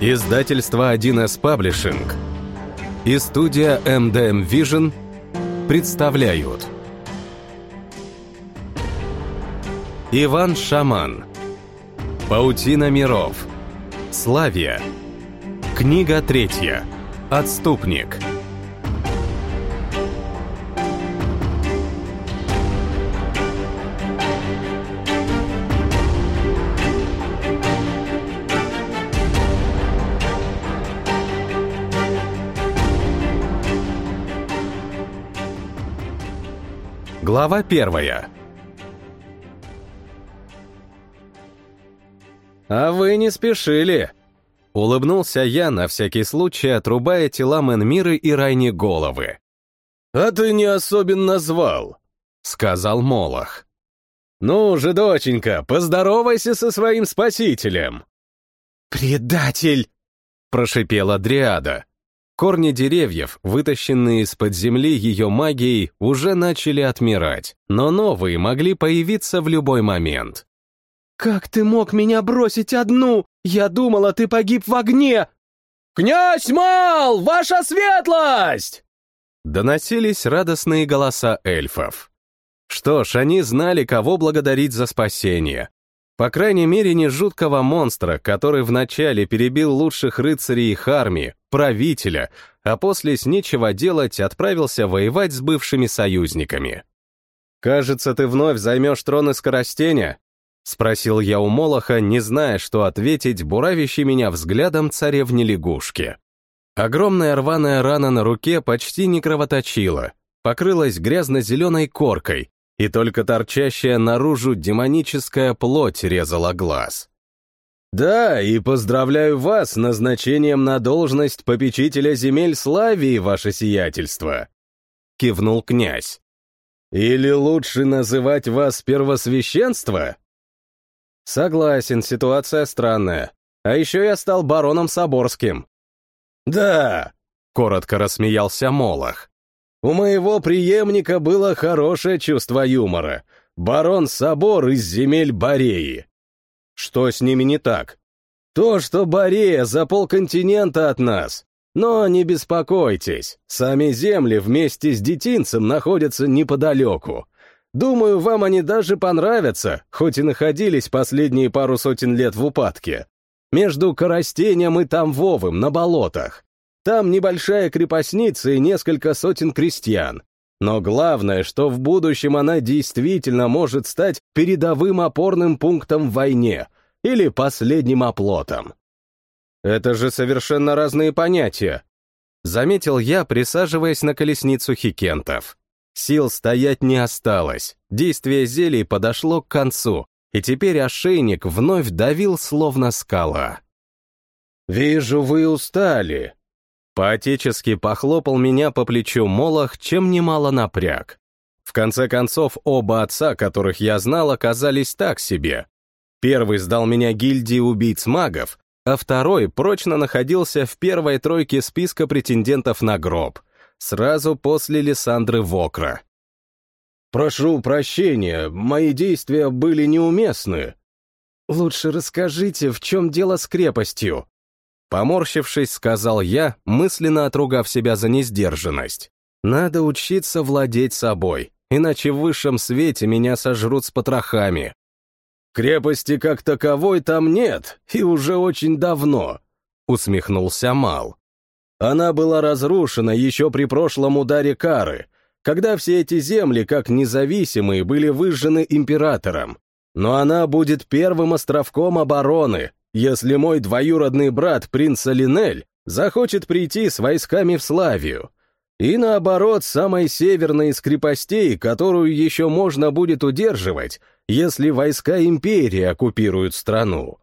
Издательство 1С Publishing и студия MDM Vision представляют Иван Шаман. Паутина миров. Славия. Книга 3. Отступник. Глава 1. «А вы не спешили!» — улыбнулся я, на всякий случай отрубая телам Энмиры и Райни головы. «А ты не особенно звал», — сказал Молох. «Ну же, доченька, поздоровайся со своим спасителем!» «Предатель!» — прошипела Дриада. Корни деревьев, вытащенные из-под земли ее магией, уже начали отмирать, но новые могли появиться в любой момент. «Как ты мог меня бросить одну? Я думала, ты погиб в огне!» «Князь Мал, ваша светлость!» Доносились радостные голоса эльфов. Что ж, они знали, кого благодарить за спасение. По крайней мере, не жуткого монстра, который вначале перебил лучших рыцарей их армии, правителя, а после с нечего делать отправился воевать с бывшими союзниками. «Кажется, ты вновь займешь трон Искоростеня?» — спросил я у Молоха, не зная, что ответить буравящей меня взглядом царевне-лягушки. Огромная рваная рана на руке почти не кровоточила, покрылась грязно-зеленой коркой, и только торчащая наружу демоническая плоть резала глаз. «Да, и поздравляю вас с назначением на должность попечителя земель Славии, ваше сиятельство», — кивнул князь. «Или лучше называть вас первосвященство?» «Согласен, ситуация странная. А еще я стал бароном Соборским». «Да», — коротко рассмеялся Молох. «У моего преемника было хорошее чувство юмора. Барон Собор из земель Бореи». «Что с ними не так?» «То, что Борея за полконтинента от нас. Но не беспокойтесь, сами земли вместе с детинцем находятся неподалеку. Думаю, вам они даже понравятся, хоть и находились последние пару сотен лет в упадке. Между Коростенем и Тамвовым на болотах. Там небольшая крепостница и несколько сотен крестьян. Но главное, что в будущем она действительно может стать передовым опорным пунктом в войне или последним оплотом. Это же совершенно разные понятия, заметил я, присаживаясь на колесницу хикентов. Сил стоять не осталось, действие зелий подошло к концу, и теперь ошейник вновь давил словно скала. «Вижу, вы устали», — поотечески похлопал меня по плечу Молох, чем немало напряг. В конце концов, оба отца, которых я знал, оказались так себе. Первый сдал меня гильдии убийц-магов, а второй прочно находился в первой тройке списка претендентов на гроб, сразу после Лиссандры Вокра. «Прошу прощения, мои действия были неуместны». «Лучше расскажите, в чем дело с крепостью?» Поморщившись, сказал я, мысленно отругав себя за несдержанность. «Надо учиться владеть собой, иначе в высшем свете меня сожрут с потрохами». «Крепости как таковой там нет, и уже очень давно», — усмехнулся Мал. «Она была разрушена еще при прошлом ударе Кары, когда все эти земли, как независимые, были выжжены императором. Но она будет первым островком обороны, если мой двоюродный брат, принц Алинель, захочет прийти с войсками в Славию. И наоборот, самой северной из крепостей, которую еще можно будет удерживать, если войска империи оккупируют страну».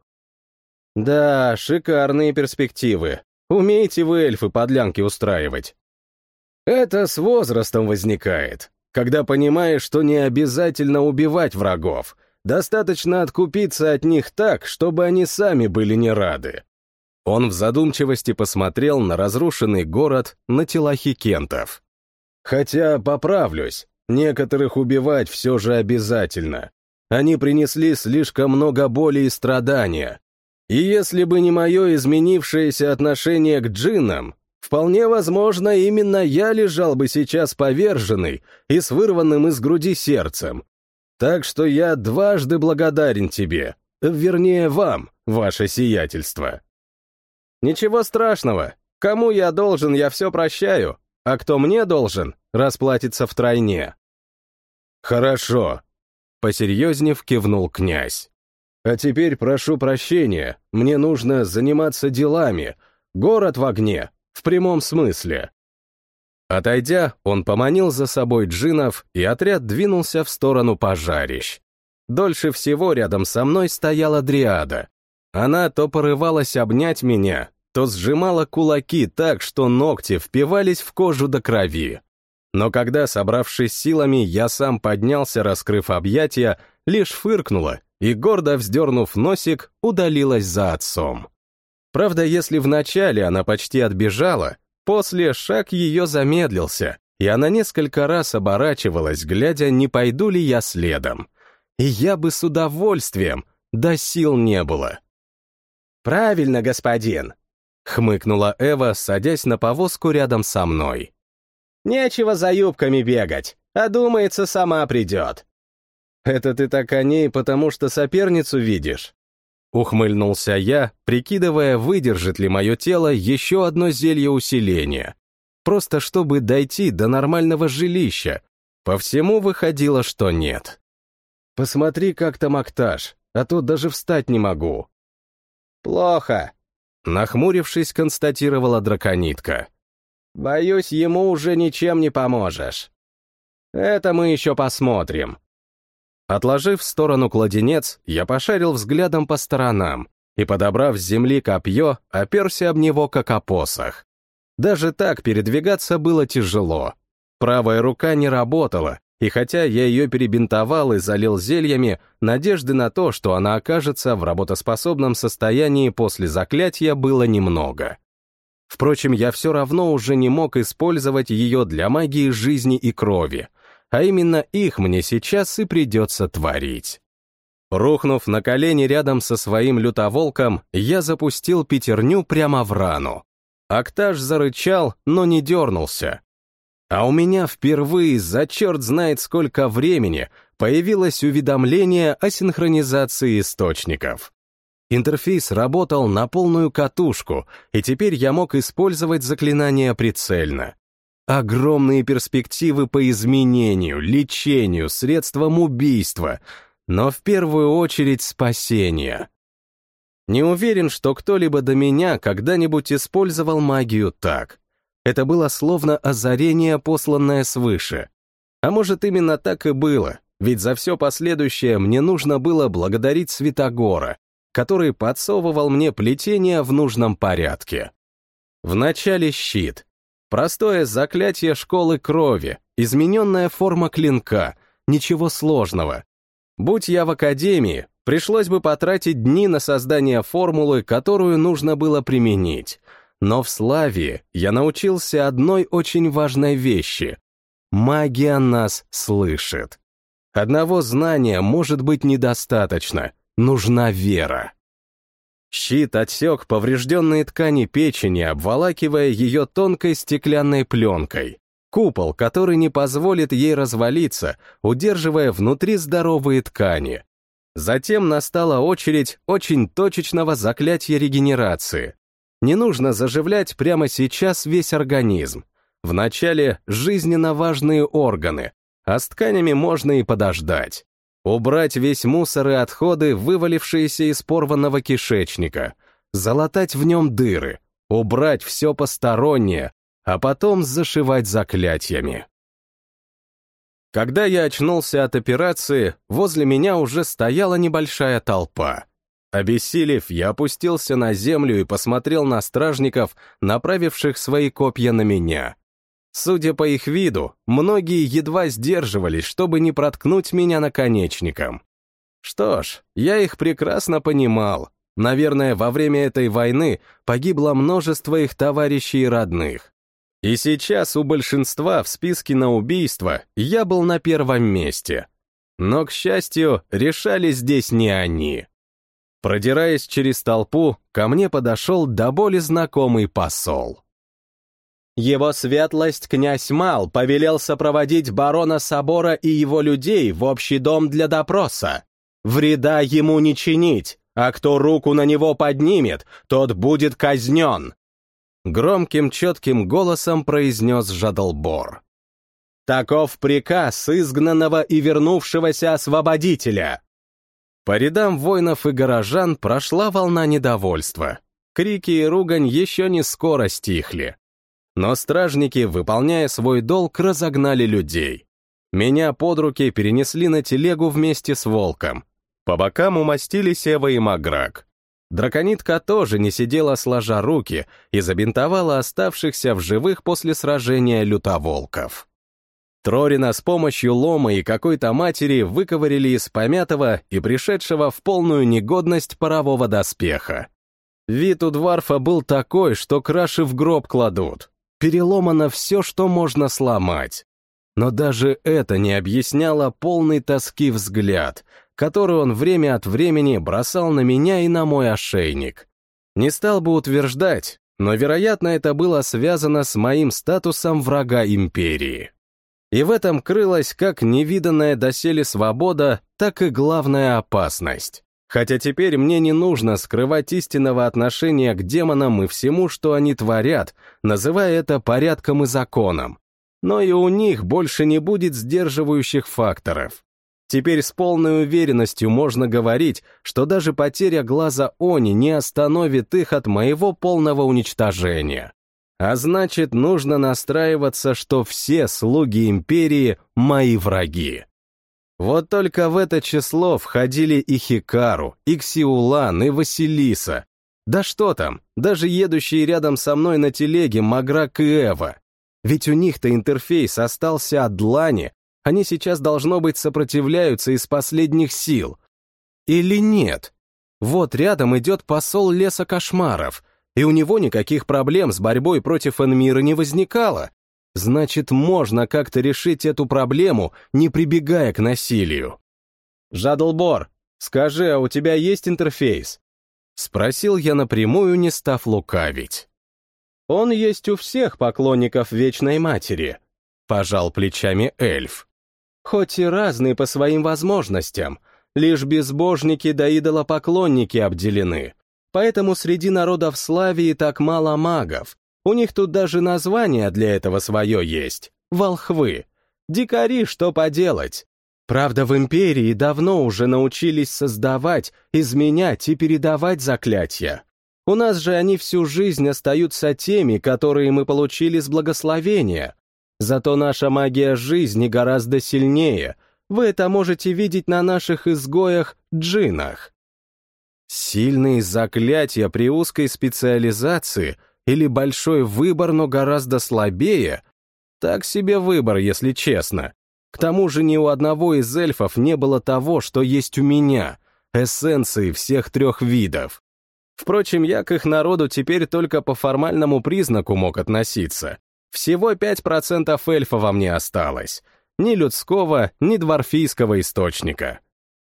«Да, шикарные перспективы. Умеете вы, эльфы, подлянки устраивать?» «Это с возрастом возникает, когда понимаешь, что не обязательно убивать врагов, достаточно откупиться от них так, чтобы они сами были не рады». Он в задумчивости посмотрел на разрушенный город, на тела хикентов. «Хотя, поправлюсь, некоторых убивать все же обязательно. Они принесли слишком много боли и страдания. И если бы не мое изменившееся отношение к джиннам, вполне возможно, именно я лежал бы сейчас поверженный и с вырванным из груди сердцем. Так что я дважды благодарен тебе, вернее вам, ваше сиятельство. Ничего страшного, кому я должен, я все прощаю, а кто мне должен, расплатится втройне. Хорошо, посерьезнев кивнул князь. А теперь прошу прощения, мне нужно заниматься делами, город в огне, в прямом смысле. Отойдя, он поманил за собой джиннов, и отряд двинулся в сторону пожарищ. Дольше всего рядом со мной стояла дриада. Она то порывалась обнять меня, то сжимала кулаки так, что ногти впивались в кожу до крови. Но когда, собравшись силами, я сам поднялся, раскрыв объятия, лишь фыркнула и, гордо вздернув носик, удалилась за отцом. Правда, если вначале она почти отбежала, после шаг ее замедлился, и она несколько раз оборачивалась, глядя, не пойду ли я следом. И я бы с удовольствием, да сил не было. «Правильно, господин», — хмыкнула Эва, садясь на повозку рядом со мной. «Нечего за юбками бегать, а думается, сама придет». «Это ты так о ней, потому что соперницу видишь?» Ухмыльнулся я, прикидывая, выдержит ли мое тело еще одно зелье усиления. Просто чтобы дойти до нормального жилища. По всему выходило, что нет. «Посмотри, как там Акташ, а то даже встать не могу». «Плохо», — нахмурившись, констатировала драконитка. «Боюсь, ему уже ничем не поможешь». «Это мы еще посмотрим». Отложив в сторону кладенец, я пошарил взглядом по сторонам и, подобрав с земли копье, оперся об него, как о посох. Даже так передвигаться было тяжело. Правая рука не работала, и хотя я ее перебинтовал и залил зельями, надежды на то, что она окажется в работоспособном состоянии после заклятия, было немного. Впрочем, я все равно уже не мог использовать ее для магии жизни и крови, а именно их мне сейчас и придется творить. Рухнув на колени рядом со своим лютоволком, я запустил пятерню прямо в рану. Акташ зарычал, но не дернулся. А у меня впервые за черт знает сколько времени появилось уведомление о синхронизации источников. Интерфейс работал на полную катушку, и теперь я мог использовать заклинания прицельно. Огромные перспективы по изменению, лечению, средствам убийства, но в первую очередь спасения. Не уверен, что кто-либо до меня когда-нибудь использовал магию так. Это было словно озарение, посланное свыше. А может, именно так и было, ведь за все последующее мне нужно было благодарить Святогора, который подсовывал мне плетение в нужном порядке. Вначале щит. Простое заклятие школы крови, измененная форма клинка, ничего сложного. Будь я в академии, пришлось бы потратить дни на создание формулы, которую нужно было применить. Но в Славии я научился одной очень важной вещи. Магия нас слышит. Одного знания может быть недостаточно, нужна вера. Щит отсек поврежденные ткани печени, обволакивая ее тонкой стеклянной пленкой. Купол, который не позволит ей развалиться, удерживая внутри здоровые ткани. Затем настала очередь очень точечного заклятия регенерации. Не нужно заживлять прямо сейчас весь организм. Вначале жизненно важные органы, а с тканями можно и подождать. Убрать весь мусор и отходы, вывалившиеся из порванного кишечника, залатать в нем дыры, убрать все постороннее, а потом зашивать заклятиями. Когда я очнулся от операции, возле меня уже стояла небольшая толпа. Обессилев, я опустился на землю и посмотрел на стражников, направивших свои копья на меня. Судя по их виду, многие едва сдерживались, чтобы не проткнуть меня наконечником. Что ж, я их прекрасно понимал. Наверное, во время этой войны погибло множество их товарищей и родных. И сейчас у большинства в списке на убийство я был на первом месте. Но, к счастью, решали здесь не они. Продираясь через толпу, ко мне подошел до боли знакомый посол. Его светлость князь Мал повелел сопроводить барона Собора и его людей в общий дом для допроса. Вреда ему не чинить, а кто руку на него поднимет, тот будет казнен. Громким, четким голосом произнес Жадлбор. Таков приказ изгнанного и вернувшегося освободителя. По рядам воинов и горожан прошла волна недовольства. Крики и ругань еще не скоро стихли. Но стражники, выполняя свой долг, разогнали людей. Меня под руки перенесли на телегу вместе с волком. По бокам умостились Эва и Маграк. Драконитка тоже не сидела сложа руки и забинтовала оставшихся в живых после сражения лютоволков. Трорина с помощью лома и какой-то матери выковырили из помятого и пришедшего в полную негодность парового доспеха. Вид у дварфа был такой, что краши в гроб кладут. Переломано все, что можно сломать. Но даже это не объясняло полной тоски взгляд, который он время от времени бросал на меня и на мой ошейник. Не стал бы утверждать, но, вероятно, это было связано с моим статусом врага империи. И в этом крылась как невиданная доселе свобода, так и главная опасность. Хотя теперь мне не нужно скрывать истинного отношения к демонам и всему, что они творят, называя это порядком и законом. Но и у них больше не будет сдерживающих факторов. Теперь с полной уверенностью можно говорить, что даже потеря глаза Они не остановит их от моего полного уничтожения. А значит, нужно настраиваться, что все слуги империи — мои враги. Вот только в это число входили и Хикару, и Ксиулан, и Василиса. Да что там, даже едущие рядом со мной на телеге Маграк и Эва. Ведь у них-то интерфейс остался от длани, они сейчас, должно быть, сопротивляются из последних сил. Или нет? Вот рядом идет посол Леса Кошмаров, и у него никаких проблем с борьбой против Энмира не возникало. Значит, можно как-то решить эту проблему, не прибегая к насилию. «Жадлбор, скажи, а у тебя есть интерфейс?» Спросил я напрямую, не став лукавить. «Он есть у всех поклонников Вечной Матери», — пожал плечами эльф. «Хоть и разные по своим возможностям, лишь безбожники да идолопоклонники обделены. Поэтому среди народов Славии так мало магов. У них тут даже название для этого свое есть — волхвы. Дикари, что поделать. Правда, в империи давно уже научились создавать, изменять и передавать заклятия. У нас же они всю жизнь остаются теми, которые мы получили с благословения. Зато наша магия жизни гораздо сильнее. Вы это можете видеть на наших изгоях-джиннах». Сильные заклятия при узкой специализации или большой выбор, но гораздо слабее? Так себе выбор, если честно. К тому же ни у одного из эльфов не было того, что есть у меня, эссенции всех 3 видов. Впрочем, я к их народу теперь только по формальному признаку мог относиться. Всего 5% эльфа во мне осталось. Ни людского, ни дварфийского источника.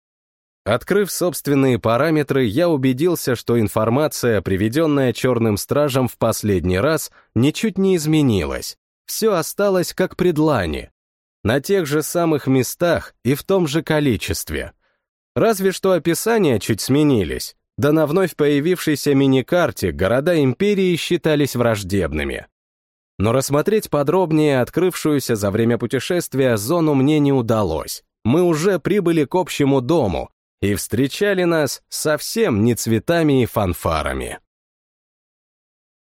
Открыв собственные параметры, я убедился, что информация, приведенная Черным Стражем в последний раз, ничуть не изменилась. Все осталось как при длани. На тех же самых местах и в том же количестве. Разве что описания чуть сменились, да на вновь появившейся миникарте города империи считались враждебными. Но рассмотреть подробнее открывшуюся за время путешествия зону мне не удалось. Мы уже прибыли к общему дому, и встречали нас совсем не цветами и фанфарами.